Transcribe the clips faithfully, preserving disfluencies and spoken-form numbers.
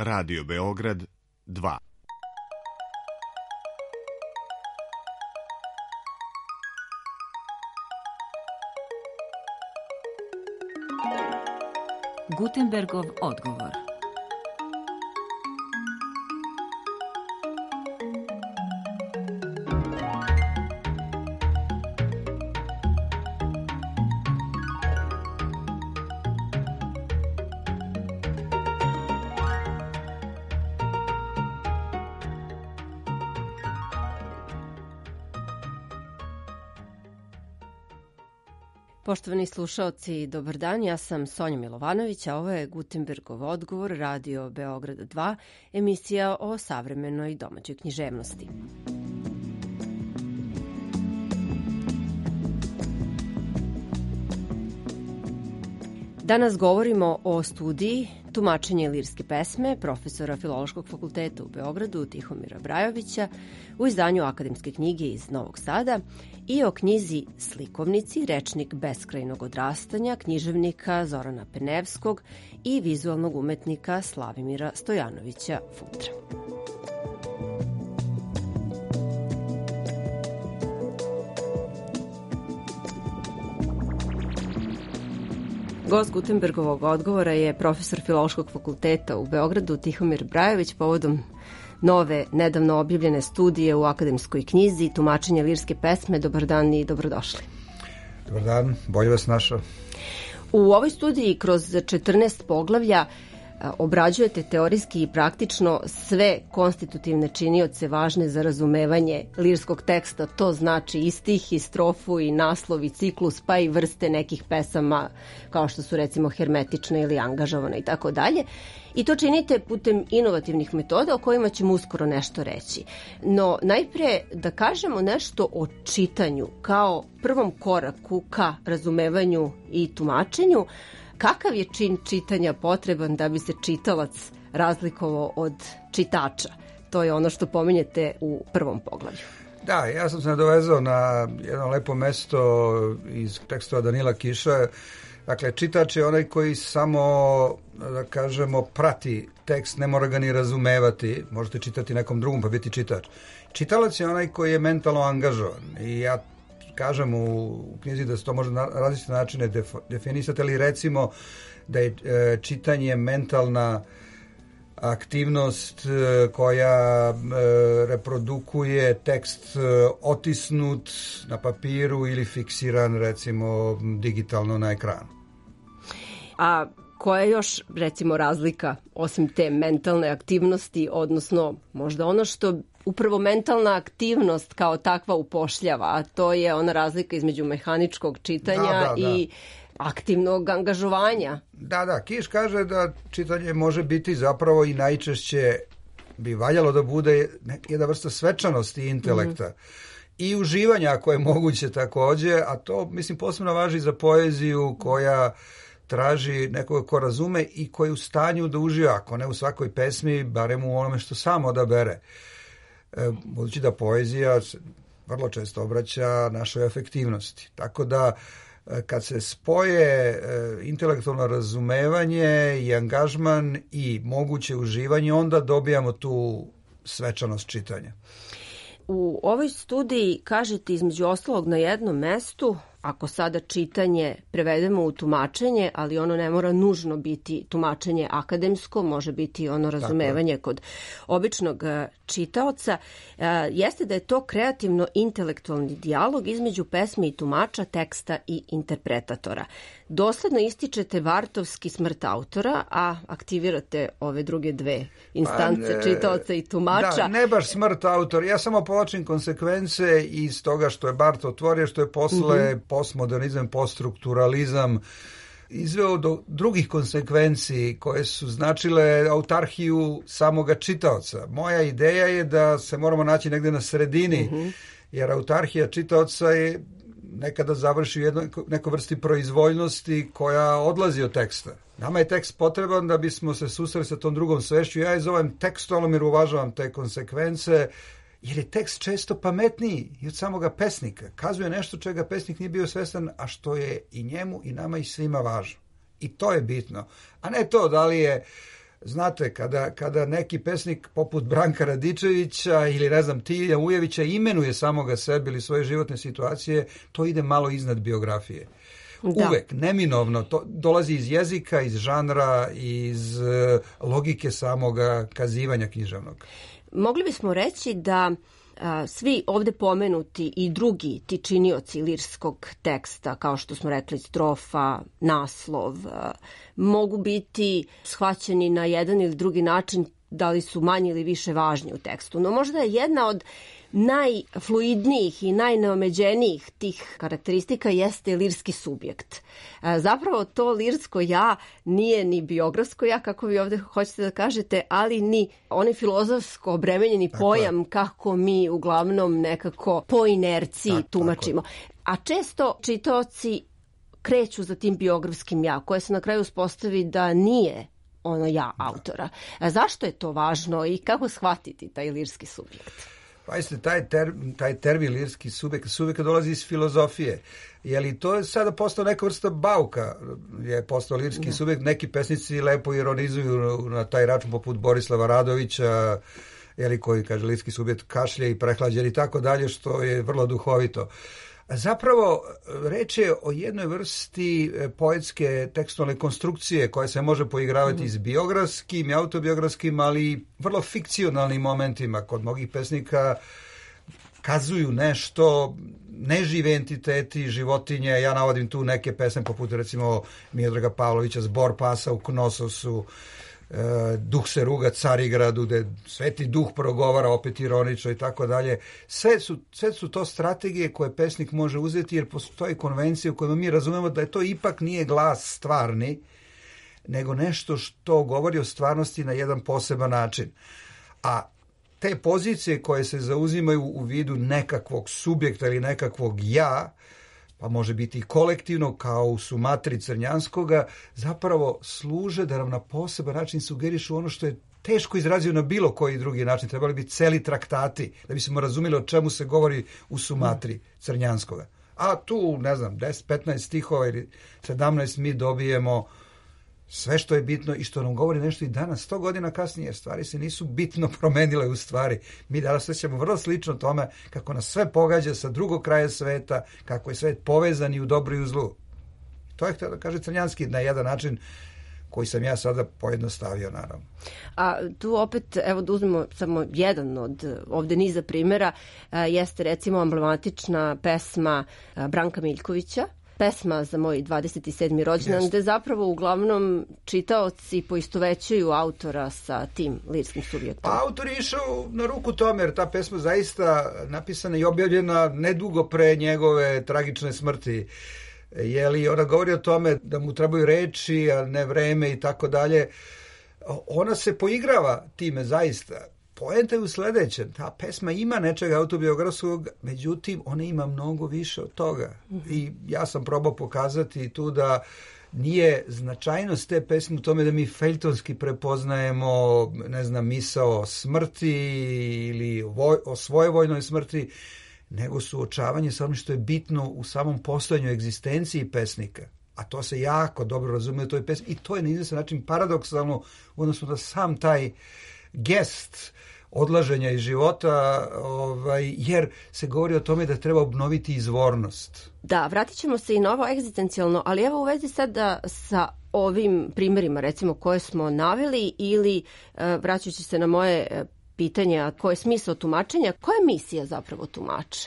Radio Beograd dva. Gutenbergov odgovor. Poštovani slušaoci, dobar dan, ja sam Sonja Milovanović, a ovo je Gutenbergov odgovor, Radio Beograd dva, emisija o savremenoj domaćoj književnosti. Danas govorimo o studiji Tumačenje lirske pesme profesora Filološkog fakulteta u Beogradu Tihomira Brajovića u izdanju akademske knjige iz Novog Sada i o knjizi Slikovnici, rečnik beskrajnog odrastanja književnika Zorana Penevskog i vizualnog umetnika Slavimira Stojanovića Futra. Gost Gutenbergovog odgovora je profesor Filološkog fakulteta u Beogradu Tihomir Brajović povodom nove, nedavno objavljene studije u akademskoj knjizi Tumačenje lirske pesme. Dobar dan i dobrodošli. Dobar dan, bolje vas našao. U ovoj studiji kroz četrnaest poglavlja obrađujete teorijski i praktično sve konstitutivne činioce važne za razumevanje lirskog teksta. To znači i stih, i strofu, i naslov, i ciklus, pa i vrste nekih pesama kao što su recimo hermetične ili angažovane i tako dalje. I to činite putem inovativnih metoda o kojima ćemo uskoro nešto reći. No najpre da kažemo nešto o čitanju kao prvom koraku ka razumevanju i tumačenju. Kakav je čin čitanja potreban da bi se čitalac razlikovao od čitača? To je ono što pominjete u prvom poglavlju. Da, ja sam se nadovezao na jedno lepo mesto iz tekstova Danila Kiša. Dakle, čitač je onaj koji samo, da kažemo, prati tekst, ne mora ga ni razumevati. Možete čitati nekom drugom pa biti čitač. Čitalac je onaj koji je mentalno angažovan. I ja kažem u knjizi da se to može na različite načine definisati, ali recimo da je e, čitanje mentalna aktivnost e, koja e, reprodukuje tekst e, otisnut na papiru ili fiksiran recimo digitalno na ekranu. A koja je još recimo razlika osim te mentalne aktivnosti, odnosno možda ono što upravo mentalna aktivnost kao takva upošljava, a to je ona razlika između mehaničkog čitanja da, da, da. i aktivnog angažovanja. Da, da, Kiš kaže da čitanje može biti zapravo i najčešće bi valjalo da bude jedna vrsta svečanosti intelekta. Mm-hmm. I uživanja ako je moguće takođe, a to mislim posebno važi za poeziju koja traži nekoga ko razume i koji je u stanju da uživa, ako ne u svakoj pesmi, barem u onome što sam odabere. E, budući da poezija vrlo često obraća našoj efektivnosti. Tako da kad se spoje e, intelektualno razumevanje i angažman i moguće uživanje, onda dobijamo tu svečanost čitanja. U ovoj studiji kažete između ostalog na jednom mestu, ako sada čitanje prevedemo u tumačenje, ali ono ne mora nužno biti tumačenje akademsko, može biti ono razumevanje kod običnog čitaoca, jeste da je to kreativno intelektualni dijalog između pesme i tumača, teksta i interpretatora. Dosledno ističete Vartovski smrt autora, a aktivirate ove druge dve instance, pa, čitaoca i tumača. Da, ne baš smrt autora, ja samo povlačim konsekvence iz toga što je Barth otvorio, što je posle mm-hmm. postmodernizam, poststrukturalizam izveo do drugih konsekvenci koje su značile autarhiju samoga čitaoca. Moja ideja je da se moramo naći negde na sredini, mm-hmm. jer autarhija čitaoca je nekada završi u jednoj nekoj vrsti proizvoljnosti koja odlazi od teksta. Nama je tekst potreban da bismo se susreli sa tom drugom svešću. Ja iz ovim tekstualnom jer uvažavam te konsekvence, jer je tekst često pametniji i od samoga pesnika. Kazuje nešto čega pesnik nije bio svestan, a što je i njemu i nama i svima važno. I to je bitno. A ne to da li je Znate, kada, kada neki pesnik poput Branka Radičevića ili ne znam Tilja Ujevića imenuje samoga sebe ili svoje životne situacije, to ide malo iznad biografije. Da. Uvek, neminovno, to dolazi iz jezika, iz žanra, iz uh, logike samoga kazivanja književnog. Mogli bismo reći da a, svi ovde pomenuti i drugi ti činioci lirskog teksta, kao što smo rekli, strofa, naslov, a, mogu biti shvaćeni na jedan ili drugi način, da li su manje ili više važni u tekstu. No možda je jedna od najfluidnijih i najneomeđenijih tih karakteristika jeste lirski subjekt. Zapravo to lirsko ja nije ni biografsko ja, kako vi ovde hoćete da kažete, ali ni onaj filozofsko obremenjeni tako pojam je. Kako mi uglavnom nekako po inerciji tak, tumačimo. A često čitaoci kreću za tim biografskim ja, koje se na kraju uspostavi da nije ono ja autora. A zašto je to važno i kako shvatiti taj lirski subjekt? Pa jeste, taj, ter, taj termin lirski subjekt, subjekt dolazi iz filozofije. Je li to je sada postao neka vrsta bauka, je postao lirski da. subjekt, neki pesnici lepo ironizuju na taj račun poput Borislava Radovića, je li, koji kaže lirski subjekt kašlje i prehlađen i tako dalje, što je vrlo duhovito. Zapravo, reč je o jednoj vrsti poetske tekstualne konstrukcije koja se može poigravati mm. s biografskim i autobiografskim, ali vrlo fikcionalnim momentima. Kod mnogih pesnika kazuju nešto, nežive entiteti, životinje. Ja navodim tu neke pesme poput recimo Miodraga Pavlovića Zbor pasa u Knososu, Duh se ruga Carigradu, gde Sveti duh progovara opet ironično i tako dalje. Sve su, sve su to strategije koje pesnik može uzeti, jer postoji konvencija u kojoj mi razumemo da je to ipak nije glas stvarni, nego nešto što govori o stvarnosti na jedan poseban način. A te pozicije koje se zauzimaju u vidu nekakvog subjekta ili nekakvog ja, pa može biti i kolektivno, kao u Sumatri Crnjanskoga, zapravo služe da nam na poseban način sugerišu ono što je teško izrazio na bilo koji drugi način. Trebali bi celi traktati, da bismo razumeli o čemu se govori u Sumatri Crnjanskoga. A tu, ne znam, deset petnaest stihova ili sedamnaest mi dobijemo sve što je bitno i što nam govori nešto i danas. Sto godina kasnije stvari se nisu bitno promenile u stvari. Mi danas osjećamo vrlo slično tome kako nas sve pogađa sa drugog kraja sveta, kako je svet povezan i u dobru i u zlu. To je htio da kaže Crnjanski na jedan način koji sam ja sada pojednostavio, naravno. A tu opet, evo da uzmemo samo jedan od ovde niza primjera, jeste recimo emblematična pesma Branka Miljkovića, pesma za moj dvadeset sedmi rođendan, gde zapravo uglavnom čitaoci poistovećuju autora sa tim lirskim subjektom. Pa autor je išao na ruku tome, jer ta pesma zaista napisana i objavljena nedugo pre njegove tragične smrti. Je li ona govori o tome da mu trebaju reči, a ne vreme i tako dalje. Ona se poigrava time zaista. Poenta je u sledećem, ta pesma ima nečega autobiografskog, međutim, ona ima mnogo više od toga. I ja sam probao pokazati tu da nije značajnost te pesme u tome da mi feljtonski prepoznajemo, ne znam, misao o smrti ili voj, o svojevojnoj smrti, nego suočavanje sa onim što je bitno u samom postojanju egzistenciji pesnika. A to se jako dobro razume u toj pesmi. I to je na izvestan način paradoksalno, odnosno da sam taj gest odlaženja iz života, ovaj, jer se govori o tome da treba obnoviti izvornost. Da, vratit ćemo se i na ovo egzistencijalno, ali evo u vezi sada sa ovim primjerima, recimo, koje smo naveli, ili vraćajući se na moje pitanje, koje je smisao tumačenja, koja je misija zapravo tumača?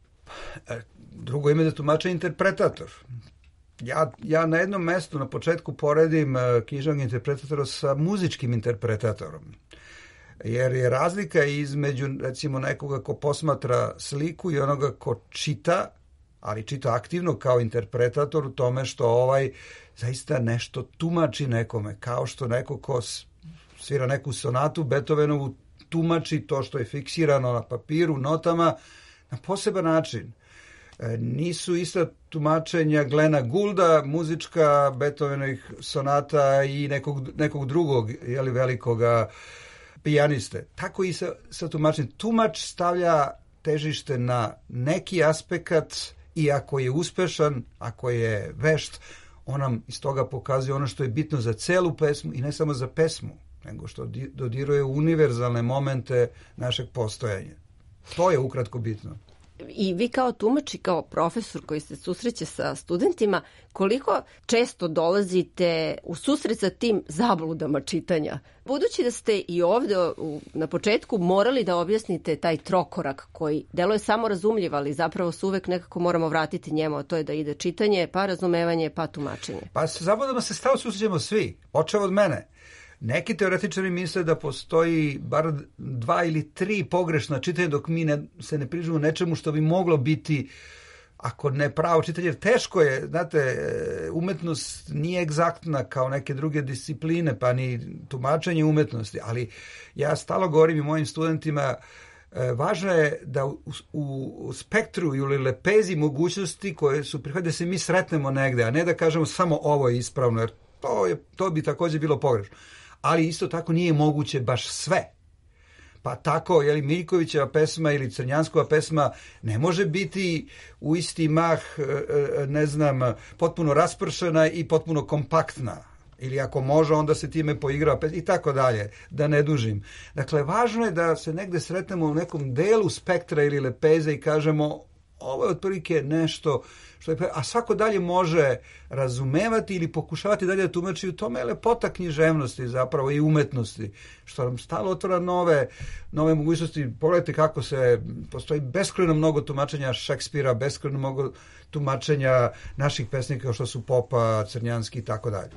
Drugo ime za tumača je interpretator. Ja, ja na jednom mestu na početku poredim književnog interpretatora sa muzičkim interpretatorom. Jer je razlika između, recimo, nekoga ko posmatra sliku i onoga ko čita, ali čita aktivno kao interpretator u tome što ovaj zaista nešto tumači nekome, kao što neko ko svira neku sonatu Beethovenovu tumači to što je fiksirano na papiru, notama, na poseban način. Nisu ista tumačenja Glena Goulda, muzička Beethovenovih sonata i nekog, nekog drugog, jeli, velikoga pijaniste. Tako i sa, sa tumačenjem. Tumač stavlja težište na neki aspekt i ako je uspešan, ako je vešt, on nam iz toga pokazuje ono što je bitno za celu pesmu i ne samo za pesmu, nego što dodiruje univerzalne momente našeg postojanja. To je ukratko bitno. I vi kao tumač i kao profesor koji se susreće sa studentima, koliko često dolazite u susret sa tim zabludama čitanja? Budući da ste i ovde u, na početku morali da objasnite taj trokorak koji deluje samo razumljiv, ali zapravo se uvek nekako moramo vratiti njemu, a to je da ide čitanje, pa razumevanje, pa tumačenje. Pa sa zabludama se stalo susrećemo svi, počeo od mene. Neki teoretičari misle da postoji bar dva ili tri pogrešna čitanja dok mi ne, se ne prižemo nečemu što bi moglo biti, ako ne pravo čitanje, jer teško je, znate, umetnost nije egzaktna kao neke druge discipline, pa ni tumačenje umetnosti, ali ja stalo govorim i mojim studentima, važno je da u, u spektru ili lepezi mogućnosti koje su prihvatne da se mi sretnemo negde, a ne da kažemo samo ovo je ispravno, jer to, je, to bi također bilo pogrešno. Ali isto tako nije moguće baš sve. Pa tako, je li Miljkovićeva pesma ili Crnjanskova pesma ne može biti u isti mah, ne znam, potpuno raspršena i potpuno kompaktna. Ili ako može, onda se time poigra i tako dalje, da ne dužim. Dakle, važno je da se negde sretnemo u nekom delu spektra ili lepeze i kažemo ovo je otprilike nešto što je, a svako dalje može razumevati ili pokušavati dalje da tumači. U tome je lepota književnosti zapravo i umetnosti, što nam stalo otvara nove, nove mogućnosti. Pogledajte kako se, postoji beskrajno mnogo tumačenja Šekspira, beskrajno mnogo tumačenja naših pesnika kao što su Popa, Crnjanski i tako dalje.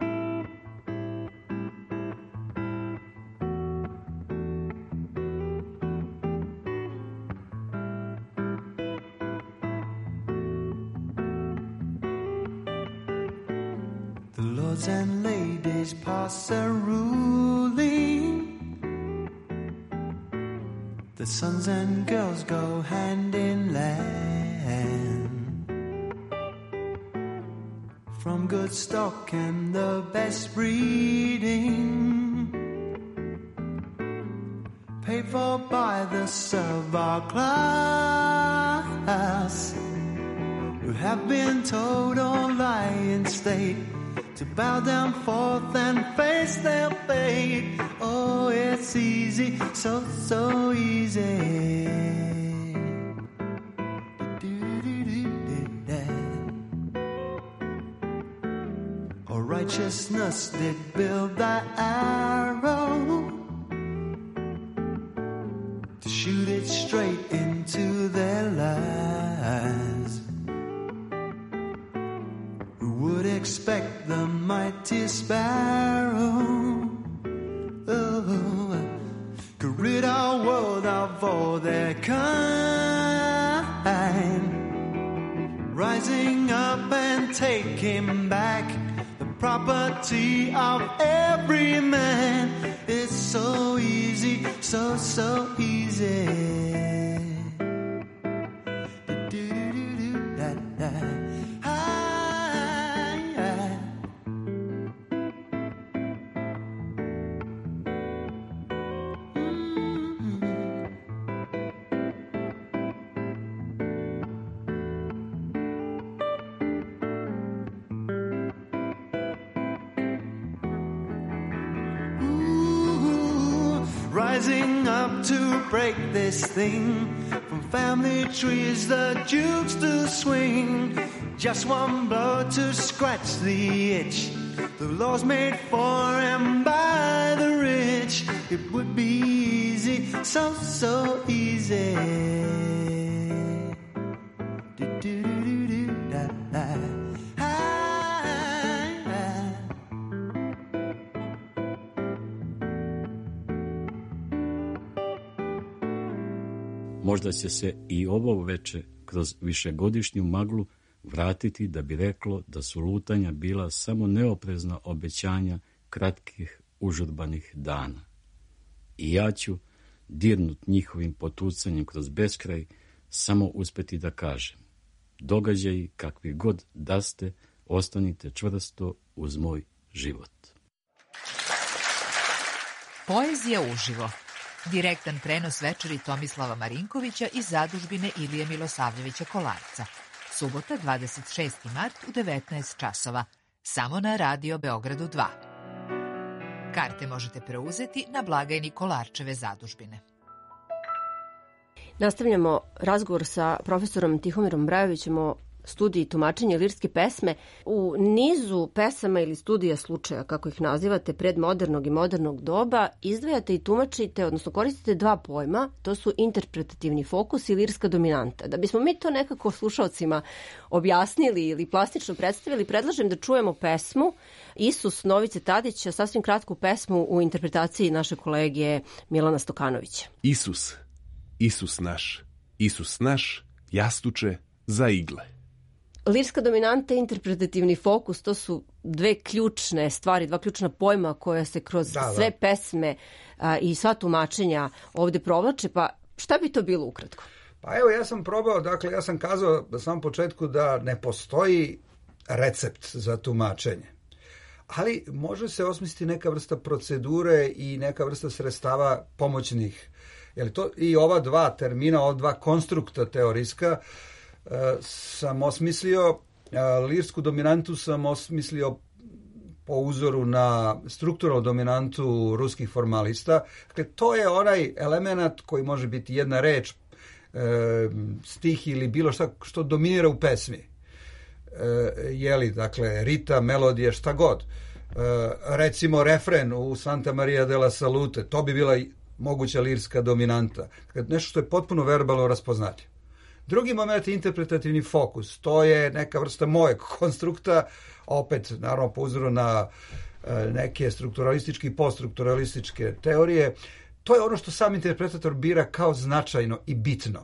And ladies pass a ruling. The sons and girls go hand in hand. From good stock and the best breeding, paid for by the servile class, who have been told or lie in state to bow down forth and face their fate. Oh, it's easy, so, so easy. Oh, righteousness did build that arrow to shoot it straight into their lives. Would expect the mighty sparrow oh, could rid our world of all their kind, rising up and taking back the property of every man. It's so easy, so, so easy. Rising up to break this thing, from family trees the jukes to swing. Just one blow to scratch the itch, the laws made for and by the rich. It would be easy, so, so easy. Možda će se i ovo veče kroz višegodišnju maglu vratiti da bi reklo da su lutanja bila samo neoprezna obećanja kratkih užurbanih dana. I ja ću, dirnut njihovim potucanjem kroz beskraj, samo uspeti da kažem: događaji kakvi god da ste, ostanite čvrsto uz moj život. Poezija uživo. Direktan prenos večeri Tomislava Marinkovića iz zadužbine Ilije Milosavljevića Kolarca. Subota, dvadeset šesti mart u devetnaest časova. Samo na Radio Beogradu dva. Karte možete preuzeti na blagajni Kolarčeve zadužbine. Nastavljamo razgovor sa profesorom Tihomirom Brajovićem o studiji tumačenja lirske pesme. U nizu pesama ili studija slučaja, kako ih nazivate, predmodernog i modernog doba, izdvajate i tumačite, odnosno koristite dva pojma, to su interpretativni fokus i lirska dominanta. Da bismo mi to nekako slušalcima objasnili ili plastično predstavili, predlažem da čujemo pesmu Isus Novice Tadića, sasvim kratku pesmu u interpretaciji naše kolege Milana Stokanovića. Isus, Isus naš, Isus naš, jastuče za igle. Lirska dominanta i interpretativni fokus, to su dve ključne stvari, dva ključna pojma koja se kroz da, sve da. pesme a, i sva tumačenja ovde provlače, pa šta bi to bilo ukratko? Pa evo, ja sam probao, dakle, ja sam kazao na samom početku da ne postoji recept za tumačenje, ali može se osmisliti neka vrsta procedure i neka vrsta sredstava pomoćnih. Jer to, i ova dva termina, ova dva konstrukta teorijska, sam osmislio, lirsku dominantu sam osmislio po uzoru na strukturalnu dominantu ruskih formalista. Dakle, to je onaj element koji može biti jedna reč, stih ili bilo šta što dominira u pesmi. Jeli, dakle, ritam, melodije, šta god. Recimo, refren u Santa Maria della Salute, to bi bila moguća lirska dominanta. Dakle, nešto što je potpuno verbalno raspoznatljivo. Drugi moment je interpretativni fokus. To je neka vrsta mojeg konstrukta, opet, naravno, po uzoru na neke strukturalističke i poststrukturalističke teorije. To je ono što sam interpretator bira kao značajno i bitno.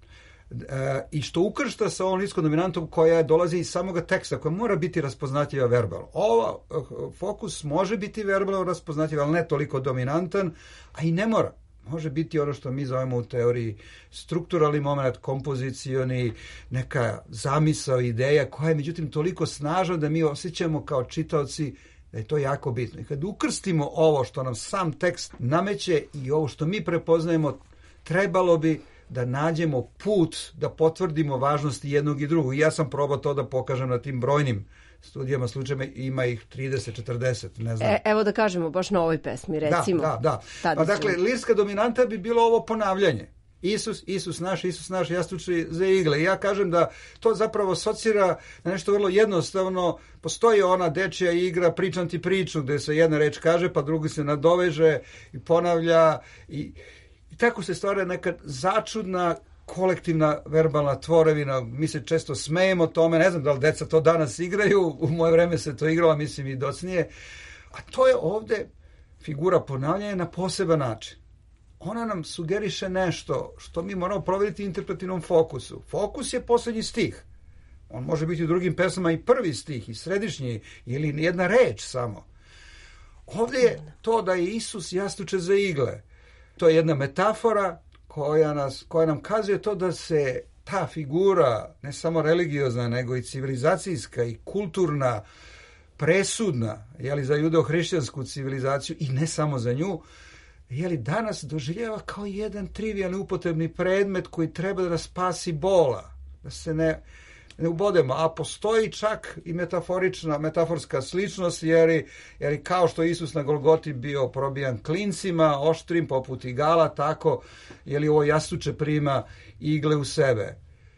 E, I što ukršta sa ovom lirskom dominantom koja dolazi iz samoga teksta, koja mora biti raspoznatljiva verbalno. Ova fokus može biti verbalno raspoznatljiv, ali ne toliko dominantan, a i ne mora. Može biti ono što mi zovemo u teoriji strukturalni moment, kompozicioni, neka zamisao, ideja koja je međutim toliko snažna da mi osjećamo kao čitaoci da je to jako bitno. I kad ukrstimo ovo što nam sam tekst nameće i ovo što mi prepoznajemo, trebalo bi da nađemo put da potvrdimo važnosti jednog i drugog. I ja sam probao to da pokažem na tim brojnim studijama, slučajima, ima ih trideset četrdeset, ne znam. E, evo da kažemo baš na ovoj pesmi, recimo. Da, da, da. Pa dakle, lirska dominanta bi bilo ovo ponavljanje. Isus, Isus naš, Isus naš, jastuči za igle. I ja kažem da to zapravo asocira na nešto vrlo jednostavno. Postoji ona dečija igra, pričam ti priču, gde se jedna reč kaže, pa drugi se nadoveže i ponavlja. I, i tako se stvara neka začudna kolektivna verbalna tvorevina. Mi se često smejemo tome, ne znam da li deca to danas igraju, u moje vreme se to igralo, mislim i docnije, a to je ovde figura ponavljanja na poseban način. Ona nam sugeriše nešto što mi moramo proveriti interpretativnom fokusu. Fokus je poslednji stih. On može biti u drugim pesama i prvi stih, i središnji, ili jedna reč samo. Ovde je to da je Isus jastuče za igle. To je jedna metafora koja, nas, koja nam kazuje to da se ta figura, ne samo religiozna, nego i civilizacijska i kulturna, presudna, jeli, za judeo-hrišćansku civilizaciju i ne samo za nju, jeli, danas doživljava kao jedan trivijalni upotrebni predmet koji treba da nas spasi bola, da se ne, ne ubodemo, a postoji čak i metaforična, metaforska sličnost, jer, jer kao što Isus na Golgoti bio probijan klincima, oštrim, poput igala, tako, jeli, ovo jastuče prima igle u sebe.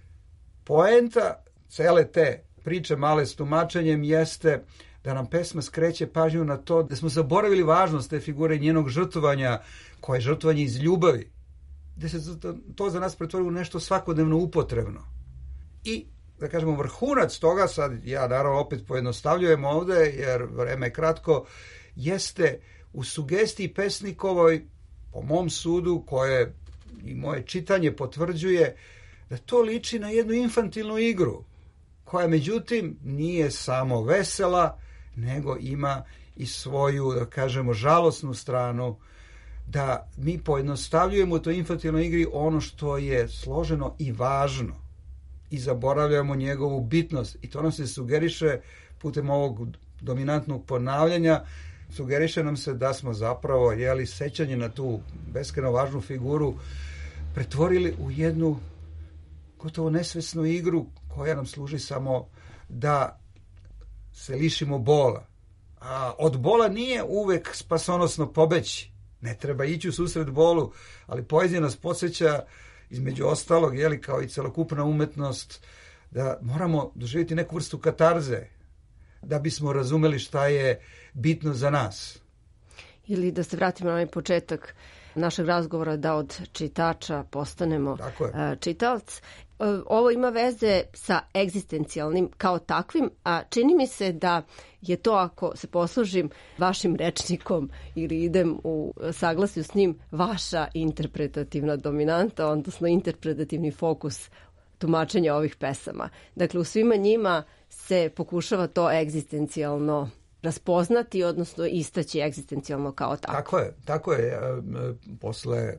Poenta cele te priče male s tumačenjem jeste da nam pesma skreće pažnju na to da smo zaboravili važnost te figure njenog žrtvovanja, koje je žrtvovanje iz ljubavi, da se to za nas pretvori u nešto svakodnevno upotrebno. I da kažemo, vrhunac toga, sad ja naravno opet pojednostavljujem ovde, jer vreme je kratko, jeste u sugestiji pesnikovoj, po mom sudu, koje i moje čitanje potvrđuje, da to liči na jednu infantilnu igru, koja međutim nije samo vesela, nego ima i svoju, da kažemo, žalosnu stranu, da mi pojednostavljujemo u toj infantilnoj igri ono što je složeno i važno i zaboravljamo njegovu bitnost. I to nam se sugeriše putem ovog dominantnog ponavljanja, sugeriše nam se da smo zapravo, jeli, sećanje na tu beskrajno važnu figuru pretvorili u jednu gotovo nesvesnu igru koja nam služi samo da se lišimo bola. A od bola nije uvek spasonosno pobeći. Ne treba ići u susret bolu, ali poezija nas podsjeća, između ostalog, jeli, kao i celokupna umetnost, da moramo doživjeti neku vrstu katarze, da bismo razumeli šta je bitno za nas. Ili da se vratimo na onaj početak našeg razgovora, da od čitača postanemo čitaoc. Ovo ima veze sa egzistencijalnim kao takvim, a čini mi se da je to, ako se poslužim vašim rečnikom ili idem u saglasju s njim, vaša interpretativna dominanta, odnosno interpretativni fokus tumačenja ovih pesama. Dakle, u svima njima se pokušava to egzistencijalno raspoznati, odnosno istaći egzistencijalno kao tako. Tako je, tako je. Posle,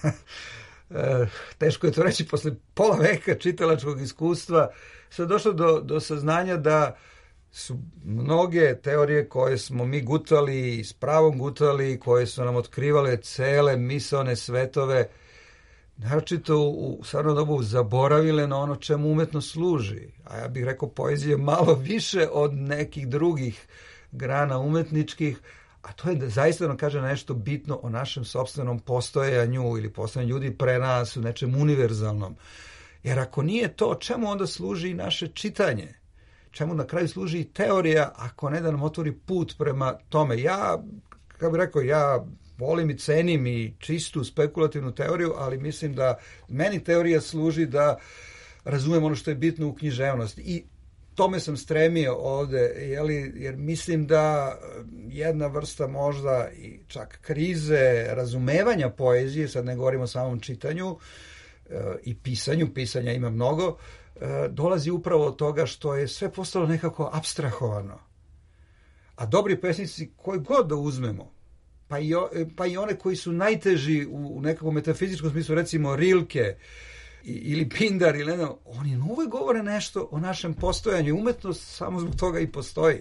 teško je to reći, posle pola veka čitalačkog iskustva se došlo do, do saznanja da su mnoge teorije koje smo mi gutali, s pravom gutali, koje su nam otkrivale cele misaone svetove, naročito u stvarno dobu zaboravile na ono čemu umetnost služi. A ja bih rekao, poezija je malo više od nekih drugih grana umetničkih, a to je da zaista nam kaže nešto bitno o našem sopstvenom postojanju ili postojanju ljudi pre nas u nečem univerzalnom. Jer ako nije to, čemu onda služi i naše čitanje? Čemu na kraju služi i teorija, ako ne da nam otvori put prema tome? Ja, kako bih rekao, ja volim i cenim i čistu spekulativnu teoriju, ali mislim da meni teorija služi da razumem ono što je bitno u književnosti. I tome sam stremio ovde, jeli, jer mislim da jedna vrsta možda i čak krize razumevanja poezije, sad ne govorimo o samom čitanju i pisanju, pisanja ima mnogo, dolazi upravo od toga što je sve postalo nekako apstrahovano. A dobri pesnici koji god da uzmemo, pa i, pa i one koji su najteži u nekakvom metafizičkom smislu, recimo Rilke ili Pindar, ili ne znam, oni uvek govore nešto o našem postojanju. Umetnost samo zbog toga i postoji.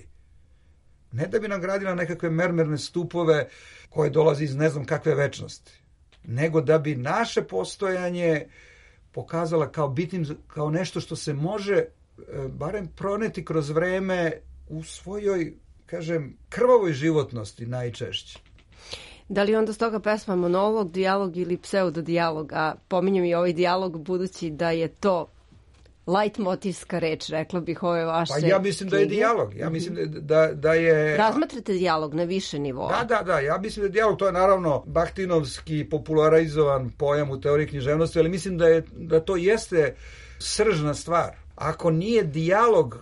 Ne da bi nam gradila nekakve mermerne stupove koje dolazi iz ne znam kakve večnosti, nego da bi naše postojanje pokazala kao bitnim, kao nešto što se može barem proneti kroz vreme u svojoj, kažem, krvavoj životnosti najčešće. Da li onda stoga pesma monolog, dijalog ili pseudodijalog? A pominjem i ovaj dijalog budući da je to lajtmotivska reč, rekla bih, ove vaše Pa ja mislim knjige. Da je dijalog. Ja mislim da, da, da je... Razmatrate dijalog na više nivoa. Da, da, da. Ja mislim da je dijalog, to je naravno Bahtinovski popularizovan pojam u teoriji književnosti, ali mislim da, je, da to jeste sržna stvar. Ako nije dijalog,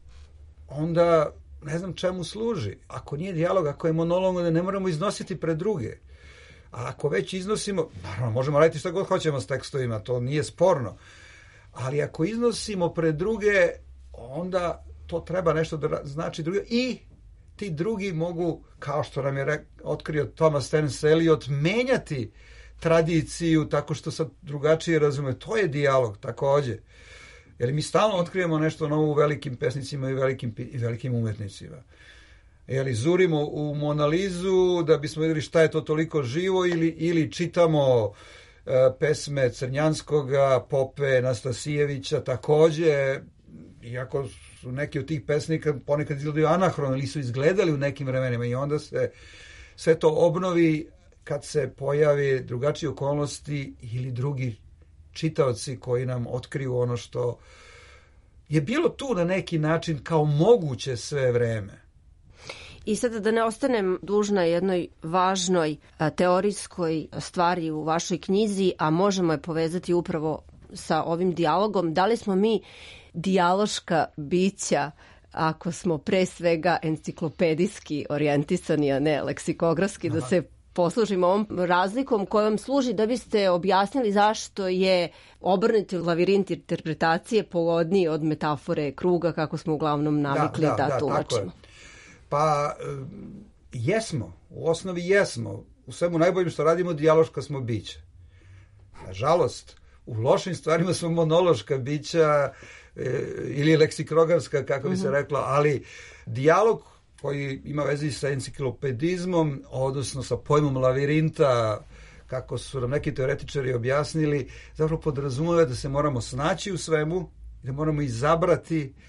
onda ne znam čemu služi. Ako nije dijalog, ako je monolog, onda ne moramo iznositi pred druge. A ako već iznosimo, naravno, možemo raditi šta god hoćemo s tekstovima, to nije sporno. Ali ako iznosimo pred druge, onda to treba nešto da znači druge. I ti drugi mogu, kao što nam je re, otkrio Thomas Terence Eliot, menjati tradiciju tako što sad drugačije razume. To je dijalog takođe. Jer mi stalno otkrivamo nešto novo u velikim pesnicima i velikim, i velikim umetnicima. Jer zurimo u Monalizu da bismo vidjeli šta je to toliko živo, ili, ili čitamo uh, pesme Crnjanskoga, Pope, Nastasijevića, takođe, iako su neki od tih pesnika ponekad izgledaju anahron, ili su izgledali u nekim vremenima, i onda se sve to obnovi kad se pojave drugačije okolnosti ili drugi čitaoci koji nam otkriju ono što je bilo tu na neki način kao moguće sve vreme. I sada da ne ostanem dužna jednoj važnoj a, teorijskoj stvari u vašoj knjizi, a možemo je povezati upravo sa ovim dijalogom, da li smo mi dijaloška bića ako smo pre svega enciklopedijski orijentisani, a ne leksikografski, Aha. da se poslužimo ovom razlikom kojom služi da biste objasnili zašto je obrnuti lavirint interpretacije pogodniji od metafore kruga, kako smo uglavnom navikli da, da, da, da tumačimo. Pa jesmo, u osnovi jesmo. U svemu najboljim što radimo dijaloška smo bića. Nažalost, u lošim stvarima smo monološka bića e, ili leksikografska, kako bi se reklo, ali dijalog koji ima veze sa enciklopedizmom, odnosno sa pojmom lavirinta, kako su nam neki teoretičari objasnili, zapravo podrazumeva da se moramo snaći u svemu, da moramo izabrati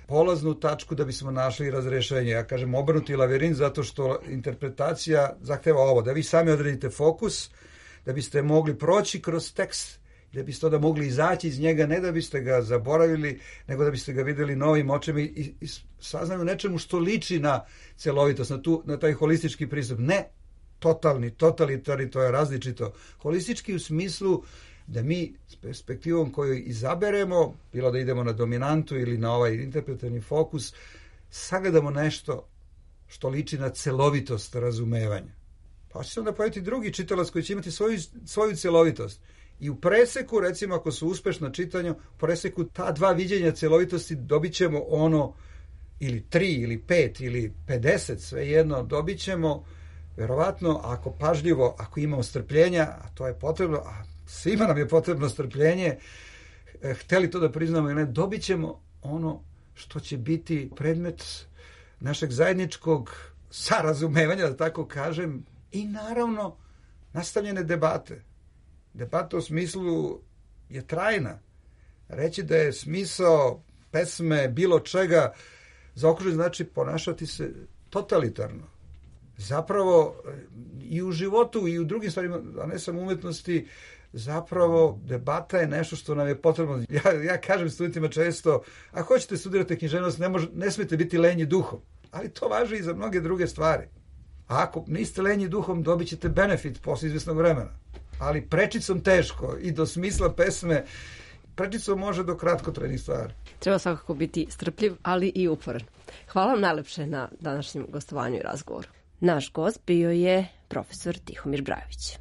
polaznu tačku da bismo našli razrešenje. Ja kažem obrnuti lavirint zato što interpretacija zahteva ovo, da vi sami odredite fokus, da biste mogli proći kroz tekst, da biste onda mogli izaći iz njega, ne da biste ga zaboravili, nego da biste ga videli novim očima i, i saznali nečemu što liči na celovitost, na, tu, na taj holistički pristup. Ne totalni, totalitarni, to je različito. Holistički u smislu da mi s perspektivom koju izaberemo, bilo da idemo na dominantu ili na ovaj interpretivni fokus, sagledamo nešto što liči na celovitost razumevanja. Pa će se onda pojaviti drugi čitalac koji će imati svoju, svoju celovitost. I u preseku, recimo, ako su uspešno čitanju, u preseku ta dva viđenja celovitosti dobit ćemo ono, ili tri, ili pet, ili pedeset, svejedno, dobit ćemo, verovatno, ako pažljivo, ako imamo strpljenja, a to je potrebno, a svima nam je potrebno strpljenje, hteli to da priznamo ili ne, dobit ćemo ono što će biti predmet našeg zajedničkog sarazumevanja, da tako kažem, i naravno nastavljene debate. Debata u smislu je trajna. Reći da je smisao pesme bilo čega zaokružen znači ponašati se totalitarno. Zapravo i u životu i u drugim stvarima, a ne samo umetnosti, zapravo debata je nešto što nam je potrebno. Ja, ja kažem studentima često, ako hoćete studirati književnost, ne, može, ne smijete biti lenji duhom. Ali to važi i za mnoge druge stvari. A ako niste lenji duhom, dobit ćete benefit posle izvesnog vremena. Ali prečicom teško i do smisla pesme prečicom može do kratkotrajnih stvari. Treba svakako biti strpljiv, ali i uporan. Hvala vam najlepše na današnjem gostovanju i razgovoru. Naš gost bio je profesor Tihomir Brajović.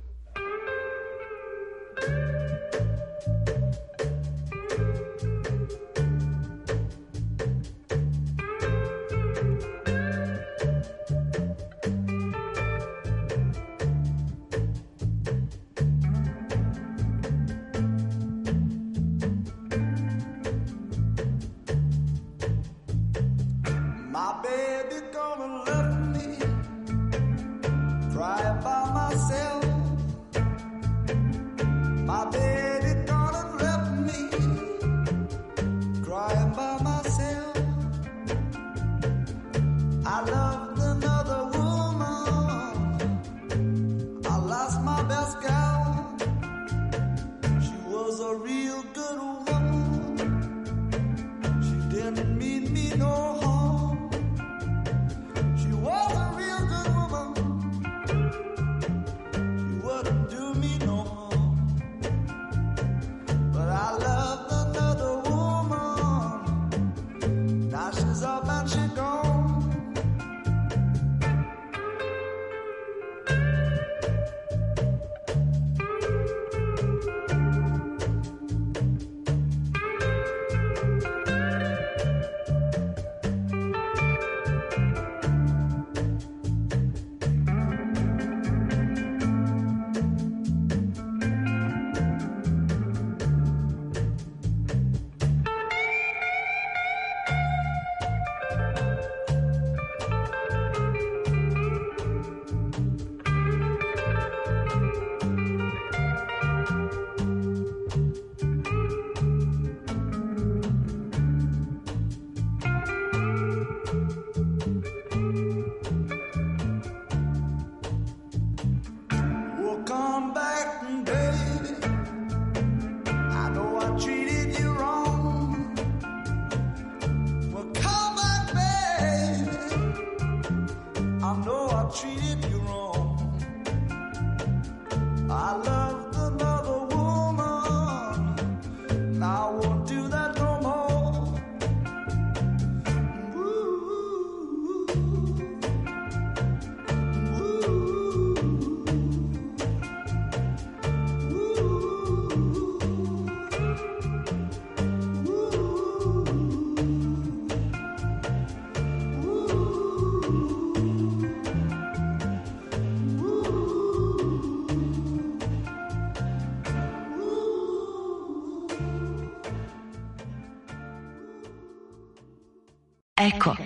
Eko.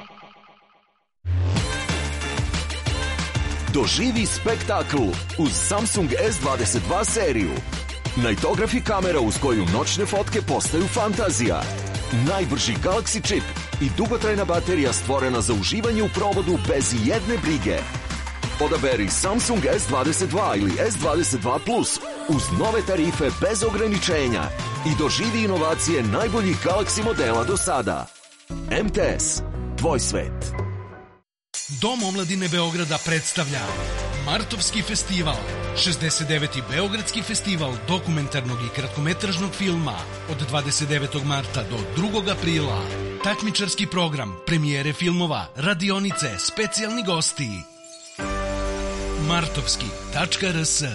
Doživi spektakl uz Samsung S dvadeset dva seriju. Nightography kamera uz koju noćne fotke postaju fantazija. Najbrži Galaxy čip i dugotrajna baterija stvorena za uživanje u provodu bez ijedne brige. Odaberi Samsung S dvadeset dva ili S dvadeset dva plus uz nove tarife bez ograničenja i doživi inovacije najboljih Galaxy modela do sada. M T S, tvoj svet. Dom omladine Beograda predstavlja Martovski festival, šezdeset deveti Beogradski festival dokumentarnog i kratkometražnog filma od dvadeset devetog marta do drugog aprila. Takmičarski program, premijere filmova, radionice, specijalni gosti. martovski tačka r s.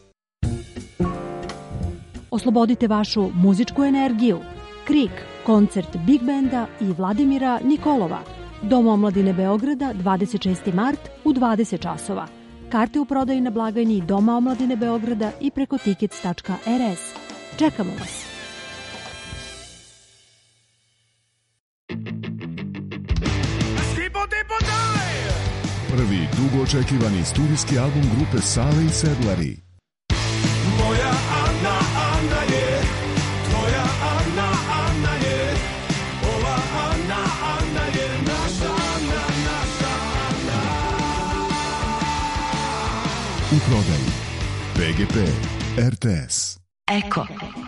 Oslobodite vašu muzičku energiju. Krik, koncert Big Benda i Vladimira Nikolova. Dom omladine Beograda, dvadeset šesti mart u dvadeset časova. Karte u prodaji na blagajni Doma omladine Beograda i preko tickets tačka r s. Čekamo vas! Prvi dugo očekivani studijski album grupe Sale i Sedlari. Moja Ana, Ana je, tvoja Ana, Ana je, ova Ana, Ana je, naša Ana, naša Ana. U prodaji P G P, R T S. Eko.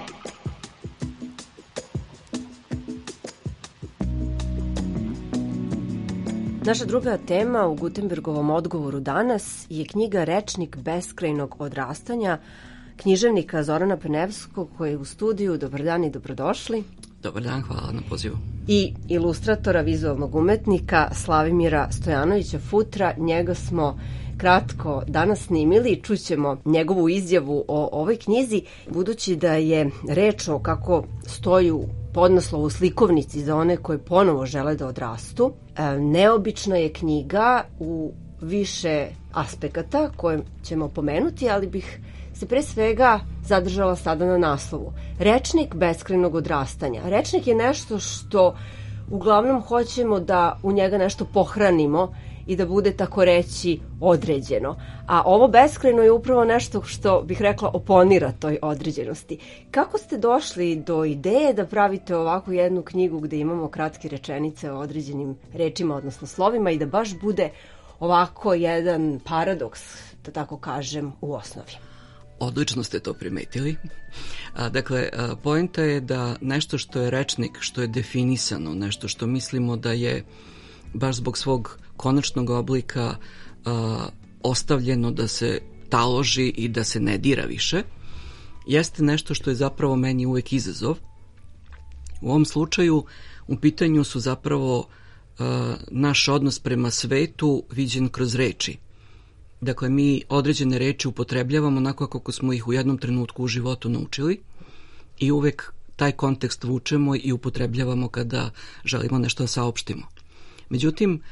Naša druga tema u Gutenbergovom odgovoru danas je knjiga Rečnik beskrajnog odrastanja književnika Zorana Penevskog koji je u studiju. Dobar dan i dobrodošli. Dobar dan, hvala na pozivu. I ilustratora, vizualnog umetnika Slavimira Stojanovića Futra. Njega smo kratko danas snimili i čućemo njegovu izjavu o ovoj knjizi, budući da je reč o, kako stoji u podnaslovu, slikovnici za one koji ponovo žele da odrastu. E, neobična je knjiga u više aspekata koje ćemo pomenuti, ali bih se pre svega zadržala sada na naslovu. Rečnik beskrajnog odrastanja. Rečnik je nešto što uglavnom hoćemo da u njega nešto pohranimo i da bude, tako reći, određeno. A ovo beskrajno je upravo nešto što bih rekla oponira toj određenosti. Kako ste došli do ideje da pravite ovakvu jednu knjigu gde imamo kratke rečenice o određenim rečima, odnosno slovima, i da baš bude ovako jedan paradoks, da tako kažem, u osnovi? Odlično ste to primetili. A, dakle, a, poenta je da nešto što je rečnik, što je definisano, nešto što mislimo da je baš zbog svog konačnog oblika a, ostavljeno da se taloži i da se ne dira više, jeste nešto što je zapravo meni uvek izazov. U ovom slučaju u pitanju su zapravo a, naš odnos prema svetu viđen kroz reči. Dakle, mi određene reči upotrebljavamo onako kako smo ih u jednom trenutku u životu naučili i uvek taj kontekst vučemo i upotrebljavamo kada želimo nešto da saopštimo. Međutim,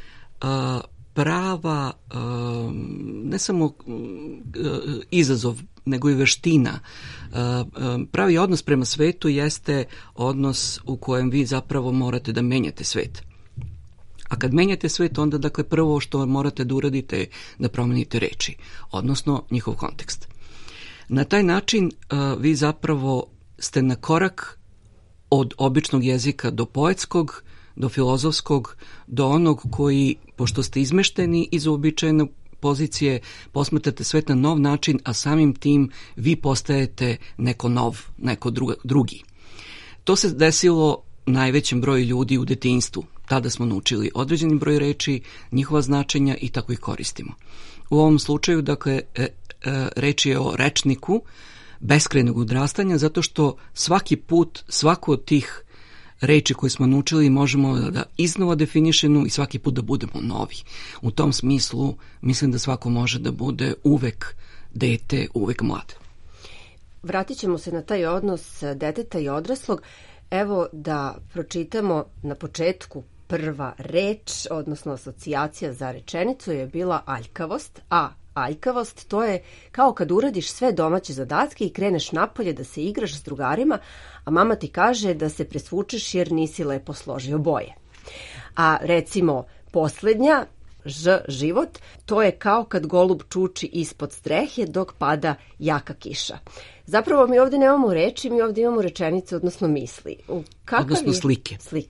prava, ne samo izazov, nego i veština, pravi odnos prema svetu jeste odnos u kojem vi zapravo morate da menjate svet. A kad menjate svet, onda dakle prvo što morate da uradite je da promenite reči, odnosno njihov kontekst. Na taj način uh, vi zapravo ste na korak od običnog jezika do poetskog, do filozofskog, do onog koji, pošto ste izmešteni iz uobičajene pozicije, posmatrate svet na nov način, a samim tim vi postajete neko nov, neko druga, drugi. To se desilo najvećem broju ljudi u detinjstvu. Tada smo naučili određeni broj reči, njihova značenja i tako ih koristimo. U ovom slučaju, dakle, e, e, reč je o rečniku beskrajnog odrastanja, zato što svaki put, svaku od tih reči koje smo naučili možemo da iznova definišemo i svaki put da budemo novi. U tom smislu mislim da svako može da bude uvek dete, uvek mlad. Vratit ćemo se na taj odnos deteta i odraslog. Evo da pročitamo na početku. Prva reč, odnosno asocijacija za rečenicu je bila aljkavost, a aljkavost to je kao kad uradiš sve domaće zadatke i kreneš napolje da se igraš s drugarima, a mama ti kaže da se presvučeš jer nisi lepo složio boje. A recimo poslednja, ž, život, to je kao kad golub čuči ispod strehe dok pada jaka kiša. Zapravo mi ovde nemamo reči, mi ovde imamo rečenice, odnosno misli. Kakav odnosno je? slike. Slike.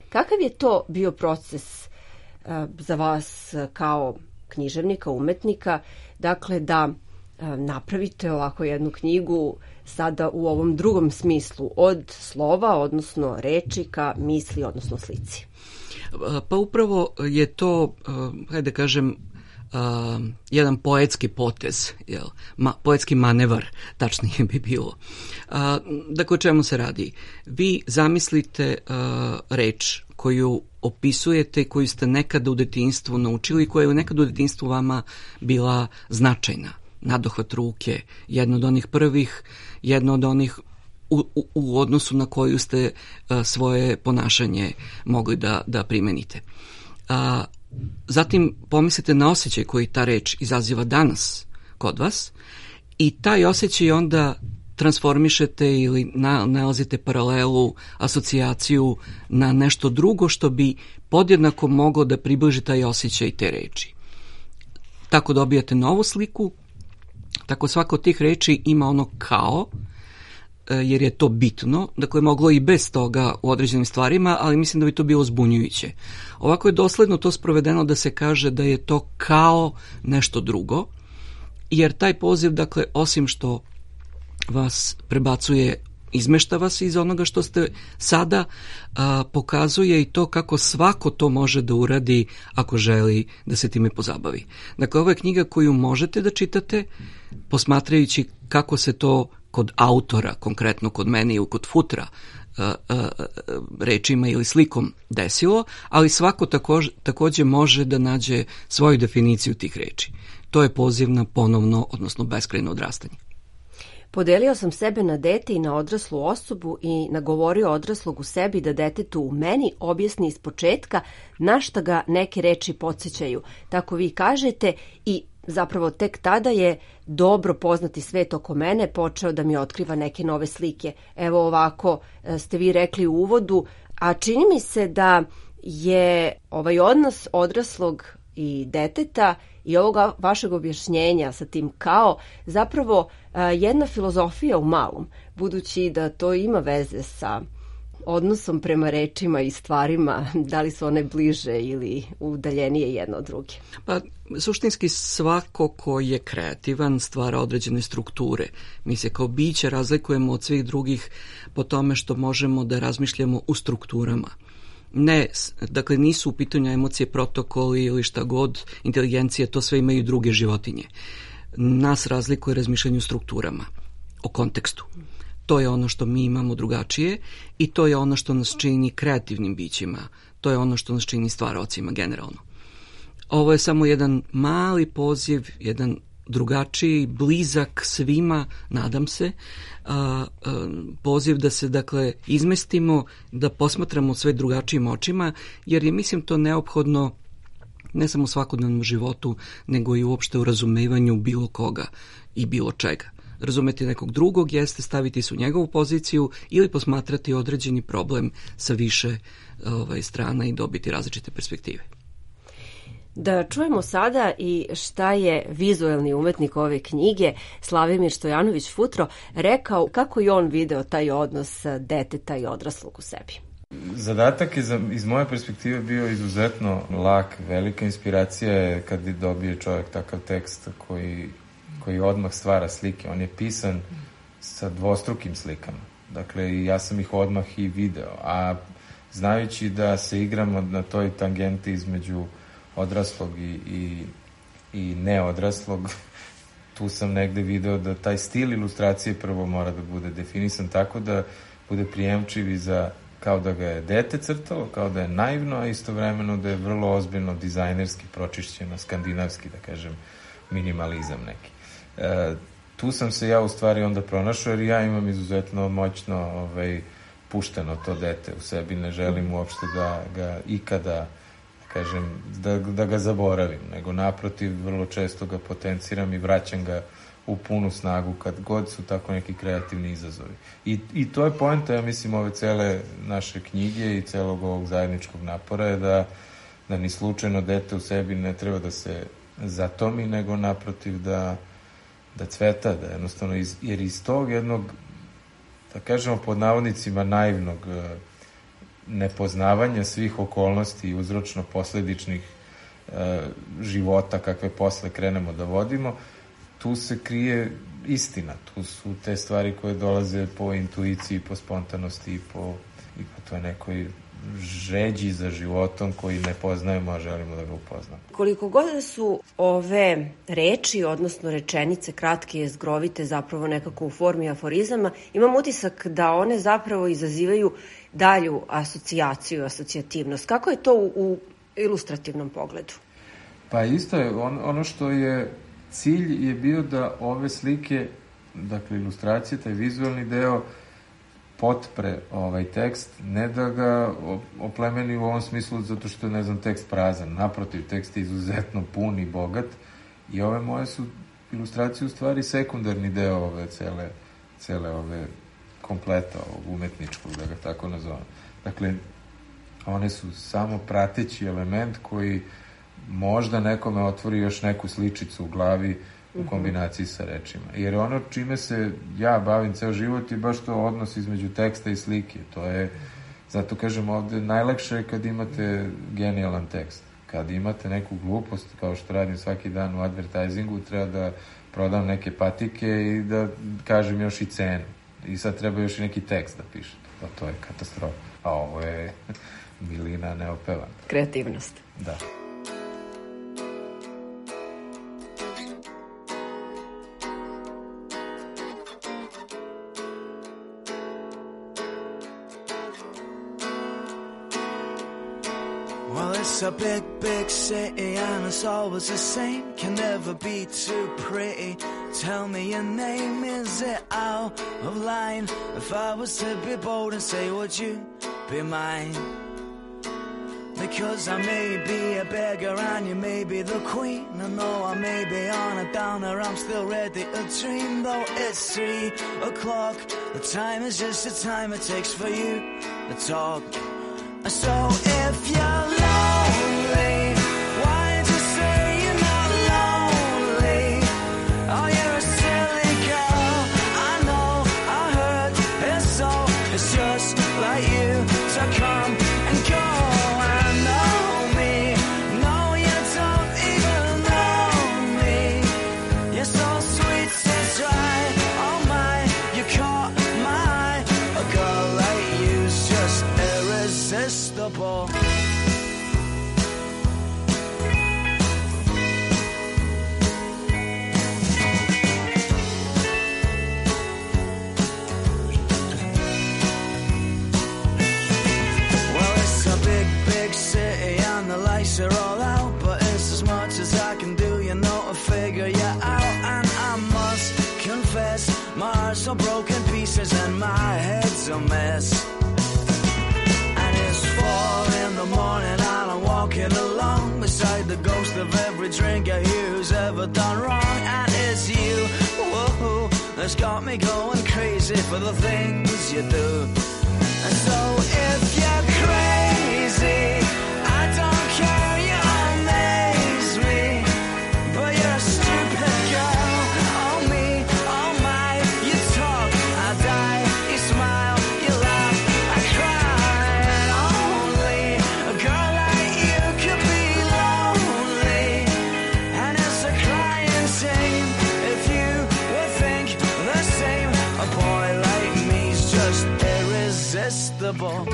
Kakav je to bio proces za vas kao književnika, umetnika, dakle da napravite ovako jednu knjigu sada u ovom drugom smislu, od slova, odnosno reči, ka misli, odnosno slici? Pa upravo je to, hajde da kažem, Uh, jedan poetski potez, jel? Ma, poetski manevar, tačnije bi bilo. Uh, dakle, o čemu se radi? Vi zamislite uh, reč koju opisujete, koju ste nekada u detinjstvu naučili, koja je nekada u detinjstvu vama bila značajna. Nadohvat ruke, jedno od onih prvih, jedno od onih u, u, u odnosu na koju ste uh, svoje ponašanje mogli da, da primenite. A uh, Zatim pomislite na osjećaj koji ta reč izaziva danas kod vas i taj osjećaj onda transformišete ili na, nalazite paralelu, asocijaciju na nešto drugo što bi podjednako moglo da približi taj osjećaj te reči. Tako dobijate novu sliku, tako svako od tih reči ima ono kao, jer je to bitno, dakle moglo i bez toga u određenim stvarima, ali mislim da bi to bilo zbunjujuće. Ovako je dosledno to sprovedeno da se kaže da je to kao nešto drugo, jer taj poziv, dakle, osim što vas prebacuje, izmešta vas iz onoga što ste sada, a, pokazuje i to kako svako to može da uradi ako želi da se time pozabavi. Dakle, ovo je knjiga koju možete da čitate, posmatrajući kako se to kod autora, konkretno kod mene ili kod futra, rečima ili slikom desilo, ali svako takođe, takođe može da nađe svoju definiciju tih reči. To je poziv na ponovno, odnosno beskrajno odrastanje. Podelio sam sebe na dete i na odraslu osobu i nagovorio odraslog u sebi da detetu u meni objasni iz početka na šta ga neke reči podsjećaju. Tako vi kažete i zapravo tek tada je dobro poznati svet oko mene počeo da mi otkriva neke nove slike. Evo ovako ste vi rekli u uvodu, a čini mi se da je ovaj odnos odraslog i deteta i ovoga vašeg objašnjenja sa tim kao zapravo jedna filozofija u malom, budući da to ima veze sa odnosom prema rečima i stvarima, da li su one bliže ili udaljenije jedno od druge? Pa, suštinski svako ko je kreativan stvara određene strukture. Mi se kao biće razlikujemo od svih drugih po tome što možemo da razmišljamo u strukturama. Ne, dakle nisu u pitanju emocije, protokoli ili šta god, inteligencije, to sve imaju druge životinje. Nas razlikuje razmišljanje u strukturama, o kontekstu. To je ono što mi imamo drugačije i to je ono što nas čini kreativnim bićima. To je ono što nas čini stvaraocima generalno. Ovo je samo jedan mali poziv, jedan drugačiji, blizak svima, nadam se, a, a, poziv da se, dakle, izmestimo, da posmatramo sve drugačijim očima, jer je, mislim, to neophodno ne samo u svakodnevnom životu, nego i uopšte u razumevanju bilo koga i bilo čega. Razumeti nekog drugog jeste staviti se u njegovu poziciju ili posmatrati određeni problem sa više ovaj, strana i dobiti različite perspektive. Da čujemo sada i šta je vizuelni umetnik ove knjige, Slavimir Stojanović Futro, rekao kako je on video taj odnos deteta i odraslog u sebi. Zadatak je za, iz moje perspektive bio izuzetno lak. Velika inspiracija je kad dobije čovjek takav tekst koji, koji odmah stvara slike. On je pisan sa dvostrukim slikama. Dakle, ja sam ih odmah i video. A znajući da se igramo na toj tangenti između odraslog i, i, i neodraslog, tu sam negde video da taj stil ilustracije prvo mora da bude definisan tako da bude prijemčiv i za, kao da ga je dete crtalo, kao da je naivno, a istovremeno da je vrlo ozbiljno dizajnerski pročišćeno, skandinavski, da kažem, minimalizam neki. E, tu sam se ja u stvari onda pronašao, jer ja imam izuzetno moćno ovaj, pušteno to dete u sebi, ne želim uopšte da ga ikada kažem, da, da ga zaboravim, nego naprotiv, vrlo često ga potenciram i vraćam ga u punu snagu kad god su tako neki kreativni izazovi. I, i to je poenta, ja mislim, ove cele naše knjige i celog ovog zajedničkog napora je da, da ni slučajno dete u sebi ne treba da se zatomi, nego naprotiv da, da cveta, da jednostavno, iz, jer iz tog jednog, da kažemo pod navodnicima, naivnog nepoznavanja svih okolnosti i uzročno-posledičnih e, života kakve posle krenemo da vodimo, tu se krije istina, tu su te stvari koje dolaze po intuiciji, po spontanosti i po, i po toj nekoj žeđi za životom koji ne poznajemo, a želimo da ga upoznamo. Koliko god da su ove reči, odnosno rečenice kratke i zgrovite, zapravo nekako u formi aforizama, imam utisak da one zapravo izazivaju dalju asocijaciju, asocijativnost. Kako je to u, u ilustrativnom pogledu? Pa isto je, on, ono što je cilj je bio da ove slike, dakle ilustracije, taj vizualni deo, potpre ovaj tekst, ne da ga oplemeni u ovom smislu zato što je, ne znam, tekst prazan. Naprotiv, tekst je izuzetno pun i bogat i ove moje su ilustracije u stvari sekundarni deo ove cele, cele ove kompleta ovog umetničkog, da ga tako nazovem. Dakle, one su samo prateći element koji možda nekome otvori još neku sličicu u glavi u kombinaciji sa rečima. Jer ono čime se ja bavim ceo život je baš to odnos između teksta i slike. To je, zato kažem ovde, najlakše je kad imate genijalan tekst. Kad imate neku glupost, kao što radim svaki dan u advertisingu, treba da prodam neke patike i da kažem još i cenu. I sad treba još i neki tekst da pišete. Pa to je katastrofa. A ovo je milina neopevana. Kreativnost. Da. It's a big, big city and it's always the same. Can never be too pretty. Tell me your name, is it out of line? If I was to be bold and say, would you be mine? Because I may be a beggar and you may be the queen. And though I may be on a downer, I'm still ready to dream. Though it's three o'clock, the time is just the time it takes for you to talk. So if you're lonely, why don't you say you're not lonely? Oh, you're a silly girl, I know, I heard it's so. It's just like you to come and go. I know me, no, you don't even know me. You're so sweet, so dry, oh my, you caught my eye. A girl like you's just irresistible. Are all out, but it's as much as I can do, you know, to figure you out. And I must confess, my heart's all broken pieces and my head's a mess. And it's four in the morning and I'm walking along beside the ghost of every drinker here who's ever done wrong. And it's you, whoa, that's got me going crazy for the things you do. And so if you're crazy, I don't care. Irresistible.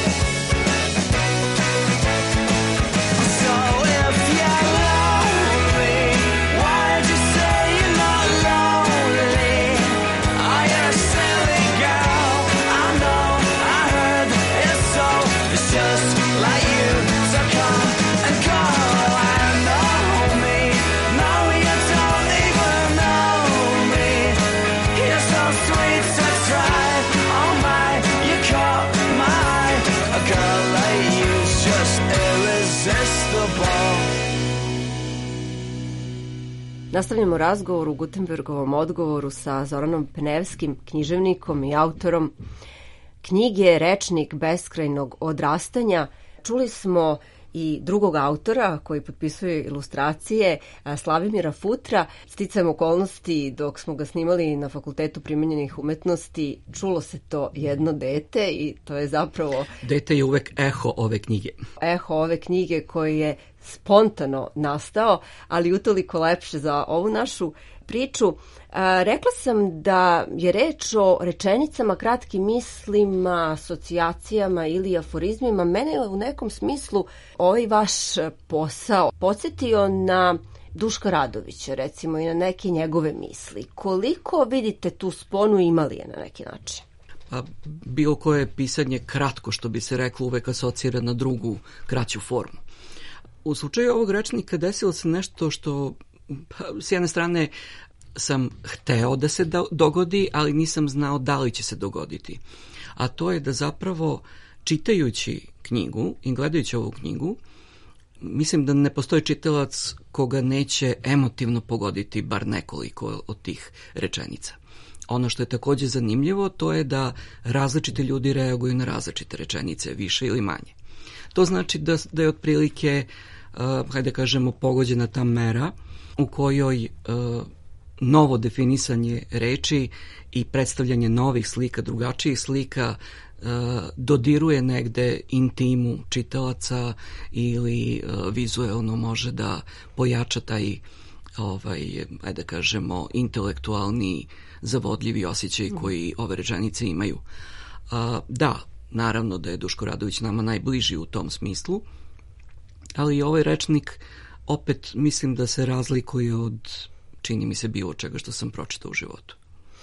So if you're lonely, Nastavljamo razgovor u Gutenbergovom odgovoru sa Zoranom Penevskim, književnikom i autorom knjige Rečnik beskrajnog odrastanja. Čuli smo i drugog autora koji potpisuje ilustracije, Slavimira Futra. Sticajem okolnosti, dok smo ga snimali na Fakultetu primenjenih umetnosti, čulo se to jedno dete i to je zapravo... Dete je uvek eho ove knjige. Eho ove knjige koji je spontano nastao, ali utoliko lepše za ovu našu priču. A, rekla sam da je reč o rečenicama, kratkim mislima, asocijacijama ili aforizmima. Mene je u nekom smislu ovaj vaš posao podsjetio na Duška Radovića, recimo, i na neke njegove misli. Koliko vidite tu sponu, imali je na neki način? A bilo koje pisanje kratko, što bi se reklo, uvek asocira na drugu, kraću formu. U slučaju ovog rečnika desilo se nešto što, pa, s jedne strane, sam hteo da se dogodi, ali nisam znao da li će se dogoditi. A to je da zapravo, čitajući knjigu i gledajući ovu knjigu, mislim da ne postoji čitalac koga neće emotivno pogoditi bar nekoliko od tih rečenica. Ono što je takođe zanimljivo, to je da različiti ljudi reaguju na različite rečenice, više ili manje. To znači da, da je otprilike, uh, hajde kažemo, pogođena ta mera u kojoj uh, novo definisanje reči i predstavljanje novih slika, drugačijih slika, uh, dodiruje negde intimu čitalaca ili uh, vizuelno može da pojača taj, ovaj, ajde kažemo, intelektualni, zavodljivi osjećaj koji ove rečenice imaju. Uh, da, naravno da je Duško Radović nama najbliži u tom smislu, ali ovaj rečnik opet mislim da se razlikuje od, čini mi se, bilo čega što sam pročitao u životu.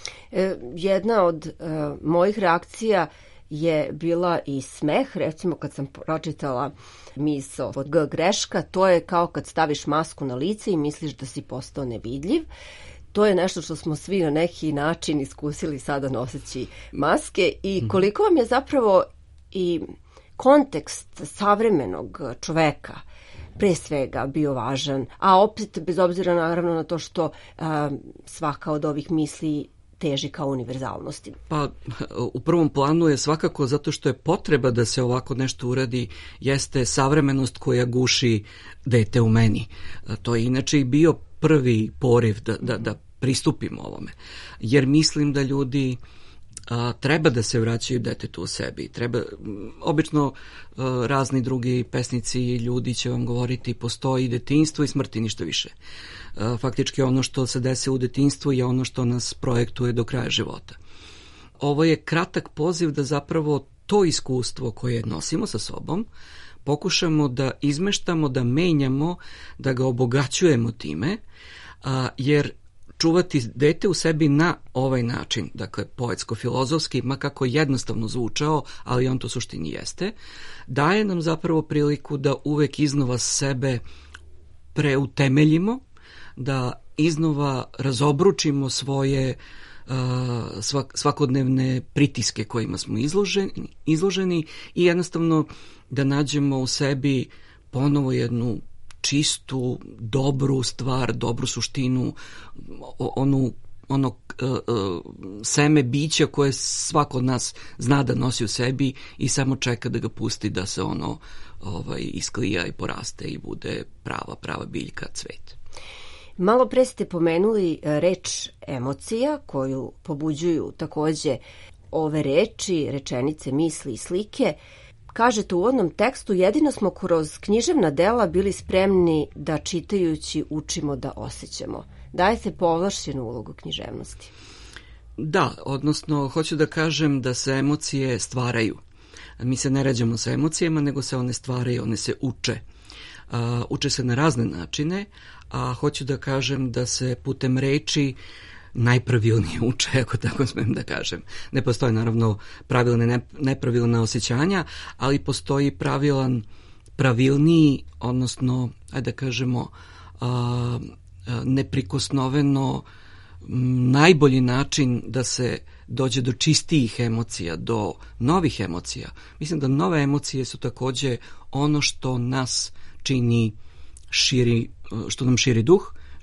E, jedna od e, mojih reakcija je bila i smeh, recimo kad sam pročitala misao od G. Greška, to je kao kad staviš masku na lice i misliš da si postao nevidljiv. To je nešto što smo svi na neki način iskusili sada noseći maske i koliko vam je zapravo i kontekst savremenog čoveka pre svega bio važan, a opet bez obzira naravno na to što a, svaka od ovih misli teži ka univerzalnosti. Pa u prvom planu je svakako zato što je potreba da se ovako nešto uradi, jeste savremenost koja guši dete u meni. To je inače i bio prvi poriv da, da, da pristupimo ovome. Jer mislim da ljudi a, treba da se vraćaju detetu u sebi. Treba, obično a, razni drugi pesnici i ljudi će vam govoriti postoji detinjstvo i smrt i ništa više. A, faktički ono što se desi u detinjstvu je ono što nas projektuje do kraja života. Ovo je kratak poziv da zapravo to iskustvo koje nosimo sa sobom pokušamo da izmeštamo, da menjamo, da ga obogaćujemo time, a, jer čuvati dete u sebi na ovaj način, dakle poetsko-filozofski, ma kako jednostavno zvučao, ali on to suštini jeste, daje nam zapravo priliku da uvek iznova sebe preutemeljimo, da iznova razobručimo svoje uh, svak, svakodnevne pritiske kojima smo izloženi, izloženi i jednostavno da nađemo u sebi ponovo jednu čistu, dobru stvar, dobru suštinu, onu, ono uh, uh, seme bića koje svako od nas zna da nosi u sebi i samo čeka da ga pusti da se ono ovaj, isklija i poraste i bude prava, prava biljka, cvet. Malo pre ste pomenuli reč emocija koju pobuđuju takođe ove reči, rečenice, misli i slike. Kažete u uvodnom tekstu, jedino smo kroz književna dela bili spremni da čitajući učimo da osjećamo. Dajete povlašćenu ulogu književnosti. Da, odnosno hoću da kažem da se emocije stvaraju. Mi se ne rađamo sa emocijama, nego se one stvaraju, one se uče. Uh, uče se na razne načine, a hoću da kažem da se putem reči najpravilnije uče, ako tako smem da kažem. Ne postoje naravno pravilne, ne, nepravilne osjećanja, ali postoji pravilan, pravilniji, odnosno, ajde da kažemo, a, a, neprikosnoveno m, najbolji način da se dođe do čistijih emocija, do novih emocija. Mislim da nove emocije su takođe ono što nas čini širi, što nam širi duh,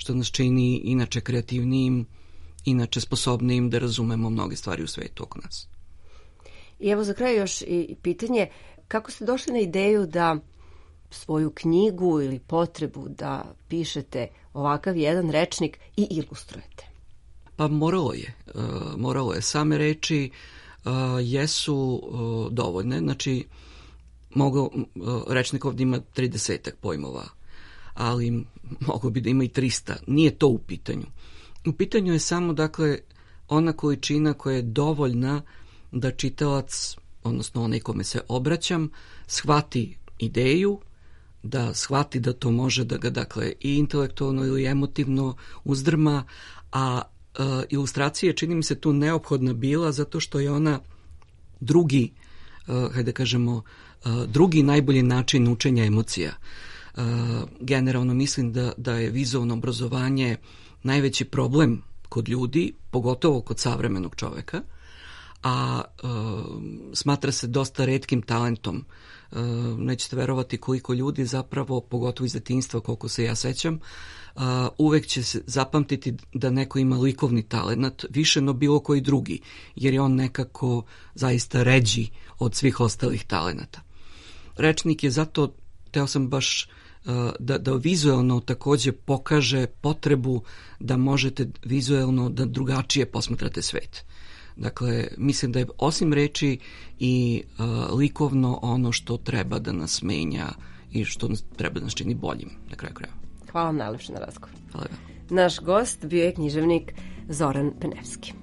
što nas čini inače kreativnijim, inače sposobnijim da razumemo mnoge stvari u svetu oko nas. I evo za kraj još i pitanje, kako ste došli na ideju da svoju knjigu ili potrebu da pišete ovakav jedan rečnik i ilustrujete? Pa moralo je. Uh, moralo je. Same reči uh, jesu uh, dovoljne. Znači, mogu, uh, rečnik ovdje ima tridesetak pojmova, ali mogo bi da ima i trista. Nije to u pitanju. U pitanju je samo, dakle, ona količina koja je dovoljna da čitalac, odnosno onaj kome se obraćam, shvati ideju, da shvati da to može da ga, dakle, i intelektualno ili emotivno uzdrma, a e, ilustracija čini mi se tu neophodna bila zato što je ona drugi, e, hajde kažemo, e, drugi najbolji način učenja emocija. E, generalno mislim da, da je vizualno obrazovanje najveći problem kod ljudi, pogotovo kod savremenog čoveka, a e, smatra se dosta retkim talentom. E, nećete verovati koliko ljudi zapravo, pogotovo iz detinjstva, koliko se ja sećam, e, uvek će se zapamtiti da neko ima likovni talent više no bilo koji drugi, jer je on nekako zaista ređi od svih ostalih talenata. Rečnik je zato, teo sam baš da, da vizuelno takođe pokaže potrebu da možete vizuelno da drugačije posmatrate svet. Dakle, mislim da je osim reči i uh, likovno ono što treba da nas menja i što nas, treba da nas čini boljim na kraju krajeva. Hvala vam najlepše na razgovor. Hvala vam. Naš gost bio je književnik Zoran Penevski.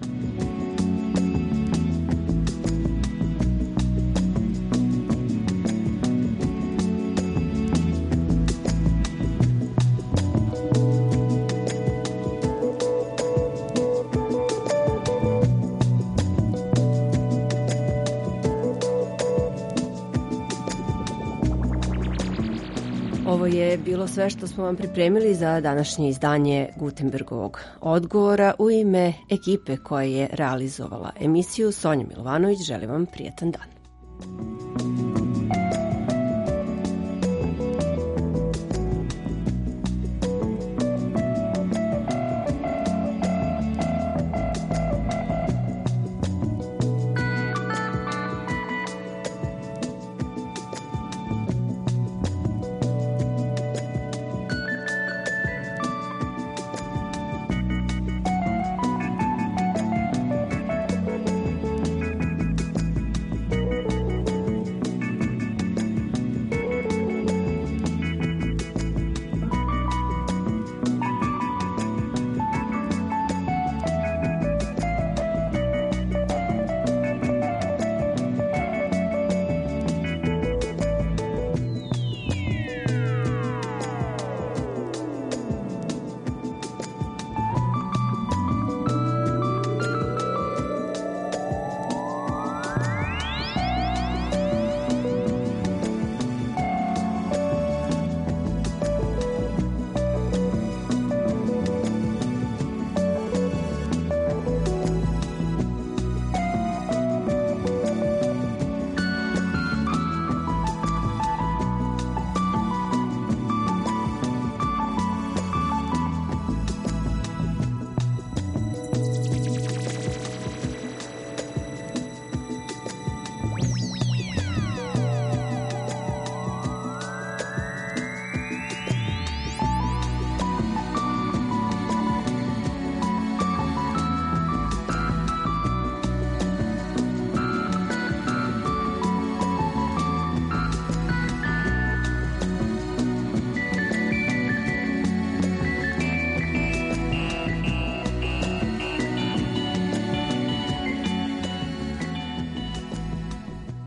Ovo je bilo sve što smo vam pripremili za današnje izdanje Gutenbergovog odgovora. U ime ekipe koja je realizovala emisiju, Sonja Milovanović, želim vam prijatan dan.